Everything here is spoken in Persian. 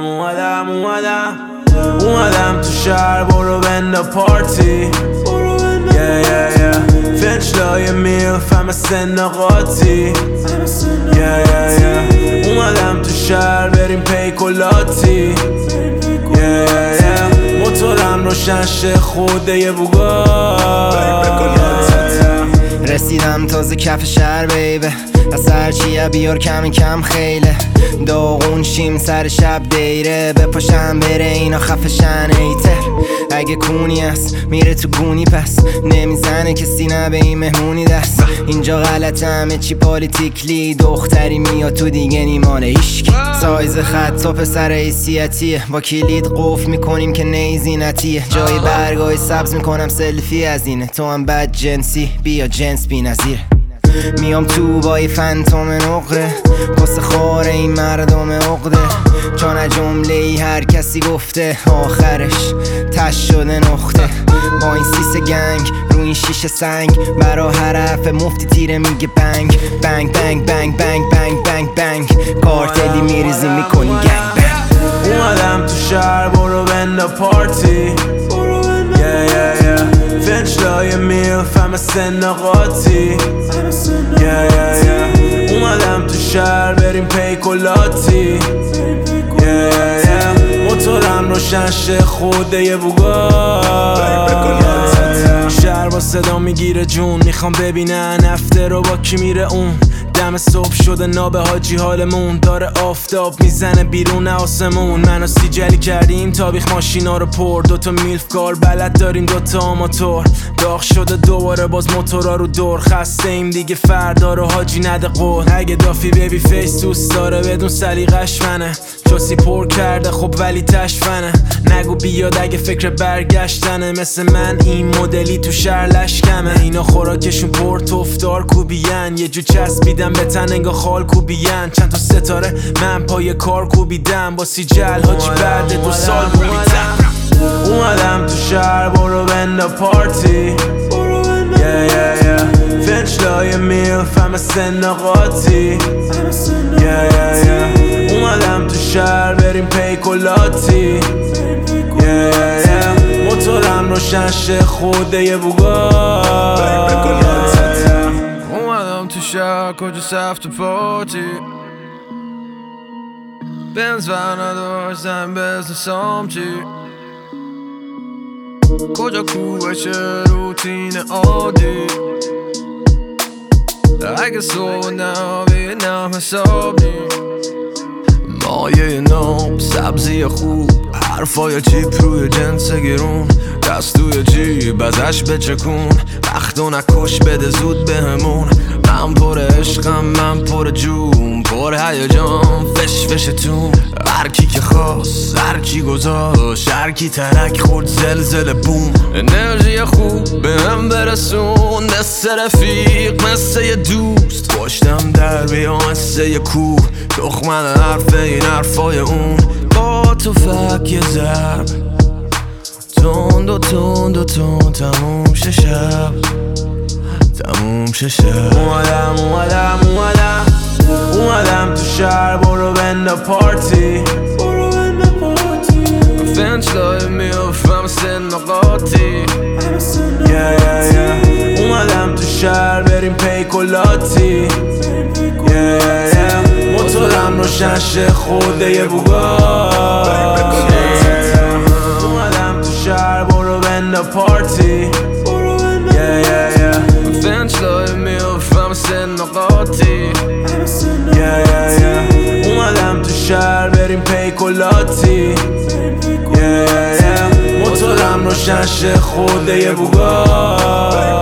اومدم تو شهر برو بنده پارتی فنچلای میلف همه سن قاطی اومدم تو شهر بریم پیکولاتی موتورم روشن شه خوده یه رسیدم تازه کف شهر بیبه از هرچیه بیار کمی کم خیله داغون شیم سر شب دیره بپاشم بره اینا خفشن ایتر اگه کونی هست میره تو گونی پس نمیزنه کسی نه به این مهمونی دست اینجا غلط همه چی پالیتیکلی دختری میاد تو دیگه نیمانه هیشکی سایز خط و پسر حیثیتیه با کلید قفل میکنیم که نیزینتیه جای برگای سبز میکنم سلفی از اینه تو هم بد جنسی بیا جنس بی نظیره میام تو با یه فنتوم نقره کس خاره این مردم عقده چون از جمله ای هر کسی گفته آخرش تش شده نقطه با این سیس گنگ رو این شیشه سنگ برا هر حرف مفتی تیره میگه بنگ بنگ بنگ بنگ بنگ بنگ بنگ بنگ کارتلی میریزی میکنی گنگ بنگ اومدم تو شهر برو بنده پارتی فنچلای میلف همه سن قاطی اومدم تو شهر بریم پیکولاتی موتورم روشن شه خوده یه شهر با صدا میگیره جون میخوام ببینن افته رو با کی میره اون دم صبح شده ناب حاجی حالمون داره آفتاب میزنه بیرون آسمون منو سیجلی کردیم تابیخ ماشینا رو پر دوتا میلف کار بلد داریم دوتا آماتور داغ شده دوباره باز موتورا رو دور خسته ایم دیگه فردا رو حاجی نده قول اگه دافی بیبی فیس دوست داره بدون سلیقش منه چاسی پر کرده خب ولی تشفنه نگو بیاد اگه فکر برگشتنه مثل من این مدلی تو شهر لشکمه اینا خوراکشون پر تفدار کوبیان یه جو چسبیدم به تن انگا خال کوبیان چند تا ستاره من پای کار کوبیدم با سیجل حاجی بعد 2 سال کوبیدم اومدم تو شهر برو بنده پارتی فنچلای میلف همه سن قاطی اومدم تو شهر بریم پیکولاتی موتورم روشن شه خوده یه اومدم تو شهر کجا سفت پارتی بنز و نداشتم بزن سامچی کجا کوبشه روتین عادی اگه صبح نبینم حساب نی مایه نام سبزی خوب حرفای چیپ روی جنس گرون دست توی جیب ازش بچکون وقتو نکش بده زود بهمون من پر عشقم من پر جون پر هیجان فش فشتون هرکی که خواست هرکی گذاشت هرکی ترک خورد زلزله بوم انرژی خوب به هم برسون مثل رفیق مثل یه دوست پشتم در بیام مثل یه کوه تخمن حرف این حرفای اون با تو فک یه ضرب تند و تند و تند تموم شه شب تموم شه شب اومدم تو شهر برو بنده پارتی فنچلای میلفم سن قاطی اومدم تو شهر بریم پیکولاتی موتورم روشن شه خوده یه اومدم تو شهر برو بنده پارتی فنچلای میلفم سن قاطی اومدم تو شهر بریم پیکولاتی موتورم روشن شه خوده یه